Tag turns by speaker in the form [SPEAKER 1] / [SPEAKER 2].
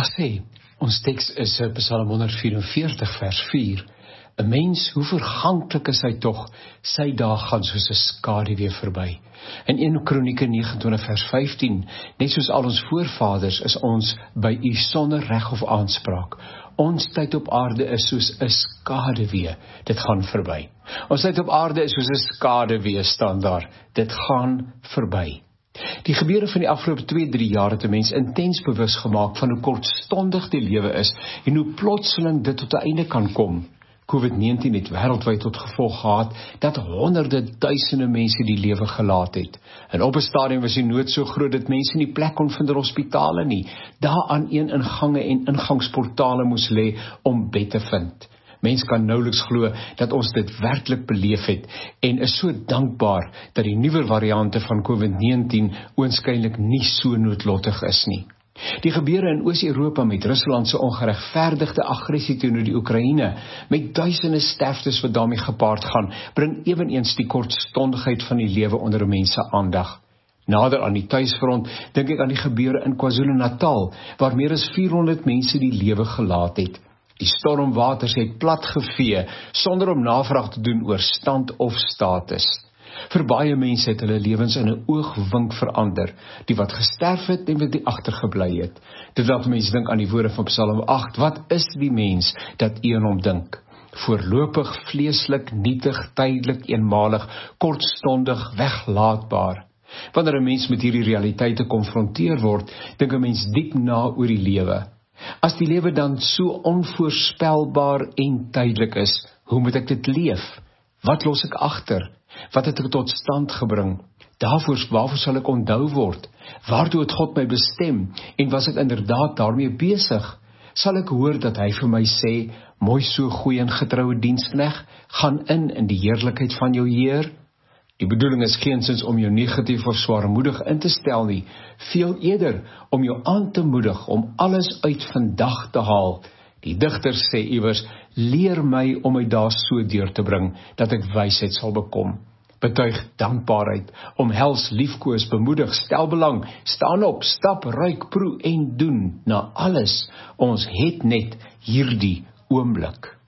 [SPEAKER 1] sal sê, ons teks is Psalm 144 vers 4. 'n Mens, hoe verganklik is hy tog, sy dae gaan soos 'n skaduwee verby. In 1 Kronieke 29 vers 15, net soos al ons voorvaders, is ons by u sonder reg of aanspraak. Ons tyd op aarde is soos 'n skaduwee, dit gaan verby. Ons tyd op aarde is soos 'n skaduwee, staan daar, dit gaan verby. Die gebeure van die afgelope 2-3 jaar het 'n mens intens bewus gemaak van hoe kortstondig die lewe is en hoe plotseling dit tot 'n einde kan kom. COVID-19 het wêreldwyd tot gevolg gehad dat honderde duisende mense die lewe gelaat het. En op 'n stadium was die nood so groot dat mense nie plek kon vind in hospitale nie. Daar aan ingange en ingangsportale moes lê om bed te vind. Mens kan nouweliks glo dat ons dit werklik beleef het en is so dankbaar dat die nuwe variante van COVID-19 oënskynlik nie so noodlottig is nie. Die gebeure in Oos-Europa met Rusland se ongeregverdigde aggressie teenoor die Oekraïne, met duisende sterftes wat daarmee gepaard gaan, bring eweneens die kortstondigheid van die lewe onder mense aandag. Nader aan die tuisfront dink ek aan die gebeure in KwaZulu-Natal, waar meer as 400 mense die lewe gelaat het. Die stormwaters het platgevee, sonder om navraag te doen oor stand of status. Vir baie mense het hulle lewens in 'n oogwink verander, die wat gesterf het en wat die agtergebly het. Dit laat mense dink aan die woorde van Psalm 8, wat is die mens dat u aan hom dink? Voorlopig, vleeslik, nietig, tydelik, eenmalig, kortstondig, weglaatbaar. Wanneer 'n mens met hierdie realiteite konfronteer word, dink 'n mens diep na oor die lewe. As die lewe dan so onvoorspelbaar en tydelik is, hoe moet ek dit leef? Wat los ek agter? Wat het ek tot stand gebring? Waarvoor sal ek onthou word? Waartoe het God my bestem? En was ek inderdaad daarmee besig? Sal ek hoor dat hy vir my sê, mooi so goeie en getroue diensknegt, gaan in die heerlikheid van jou Heer? Die bedoeling is geensins om jou negatief of swaarmoedig in te stel nie, veel eerder om jou aan te moedig om alles uit vandag te haal. Die digter sê iewers, leer my om my dae so deur te bring, dat ek wysheid sal bekom. Betuig dankbaarheid, omhels liefkoos, bemoedig, stel belang, staan op, stap, ruik, proe en doen, na alles, ons het net hierdie oomblik.